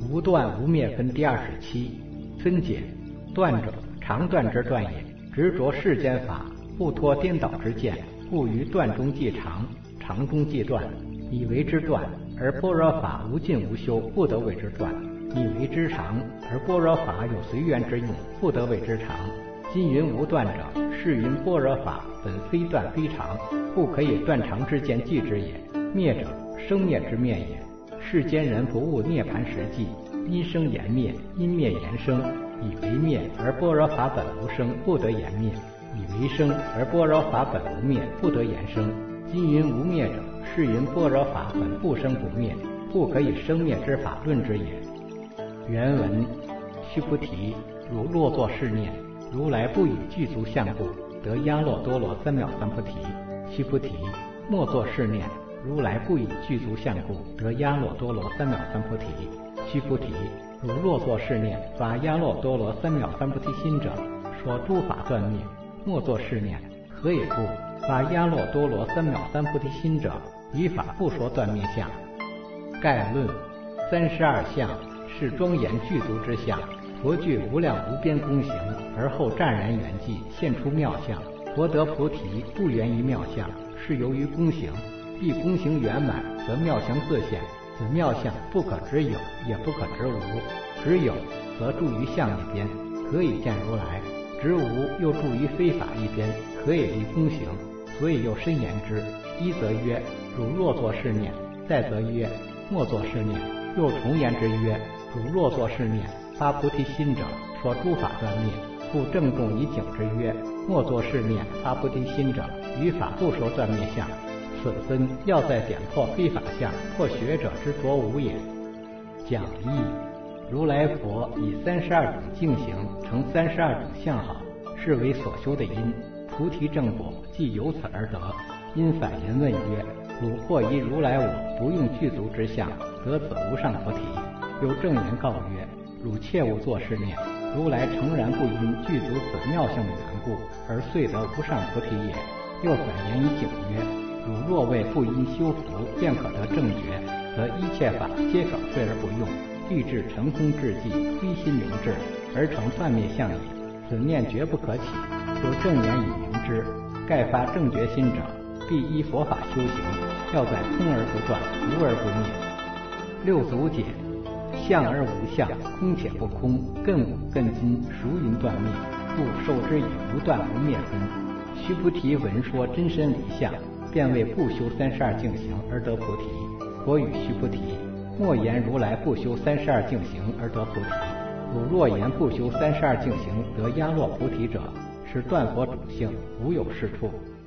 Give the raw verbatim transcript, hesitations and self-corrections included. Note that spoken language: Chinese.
无断无灭分第二十七。分解。断者，常断之断也。执着世间法，不脱颠倒之见，故于断中即常，常中即断，以为之断。而般若法无尽无休，不得为之断，以为之常；而般若法有随缘之用，不得为之常。今云无断者，是云般若法本非断非常，不可以断常之间计之也。灭者，生灭之灭也。世间人不悟涅槃实际，因生言灭，因灭言生，以为灭，而般若法本无生，不得言灭；以为生，而般若法本无灭，不得言生。今云无灭者，是云般若法本不生不灭，不可以生灭之法论之也。原文：须菩提，汝若作是念，如来不以具足相故，得阿耨多罗三藐三菩提。须菩提，莫作是念，如来不以具足相故，得阿耨多罗三藐三菩提。须菩提，汝若作是念，发阿耨多罗三藐三菩提心者，说诸法断灭。莫作是念，何以故？发阿耨多罗三藐三菩提心者，于法不说断灭相。概论：三十二相是庄严具足之相，佛具无量无边功行，而后湛然圆寂，现出妙相。佛得菩提不源于妙相，是由于功行，必功行圆满，则妙相自现。此妙相不可只有，也不可只无。只有则住于相一边，可以见如来；执无又住于非法一边，可以离功行。所以又深言之：一则曰，汝若作是念；再则曰，莫作是念。又重言之曰，汝若作是念，发菩提心者，说诸法断灭。故正中以警之曰，莫作是念，发菩提心者，于法不说断灭相。此分要在点破非法相，破学者之着无也。讲义：如来佛以三十二种境行成三十二种相好，是为所修的因。菩提正果即由此而得。因反言问曰：汝或以如来我不用具足之相，得此无上菩提。又正言告曰：汝切勿作是念，如来诚然不因具足此妙相的缘故，而遂得无上菩提也。又反言以警曰：汝若谓不因修福便可得正觉，则一切法皆可废而不用，欲至成空至寂，归心明志，而成断灭相也。此念绝不可起。有正言以明之：盖发正觉心者，必依佛法修行，要在空而不断，无而不灭。六祖解：相而无相，空且不空，亘古亘今，孰云断灭？故受之以无断无灭分。须菩提闻说真身离相，便为不修三十二境行而得菩提。佛语须菩提：莫言如来不修三十二境行而得菩提。汝若言不修三十二境行得阿耨菩提者，是断佛主性，无有是处。